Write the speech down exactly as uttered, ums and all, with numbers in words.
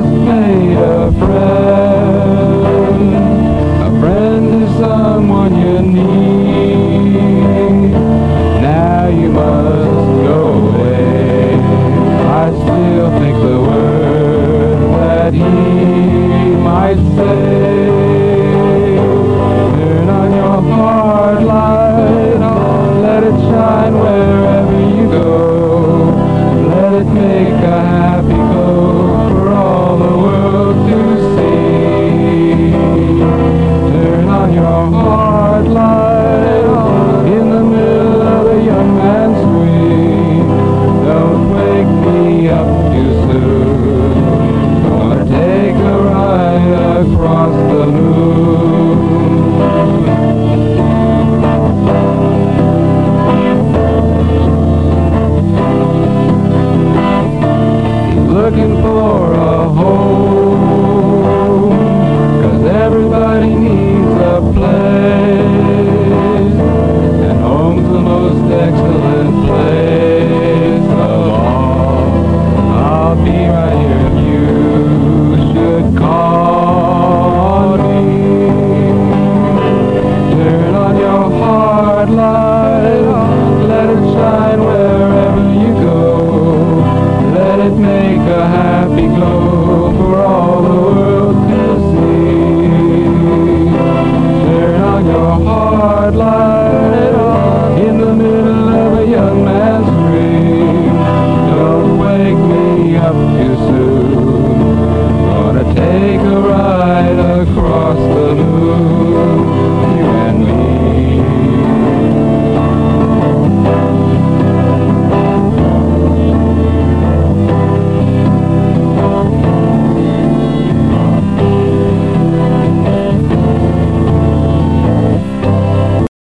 just made a friend. A friend is someone you need. Now you must go away. I still think the word that he might say. Turn on your heart light on, let it shine wherever you go. Let it make a happy glow for all the world to see. Turn on your heart light on in the middle of a young man's dream. Don't wake me up too soon. Gonna take a ride across the moon. Looking for a home, 'cause everybody needs a place, and home's the most excellent place of all. I'll be right here if you should call me. Turn on your heart light on, let it shine wherever you go. Let it make a happy glow for all the world to see. Turn on your heart light on in the middle of a young man's dream. Don't wake me up too soon. Gonna take a ride across the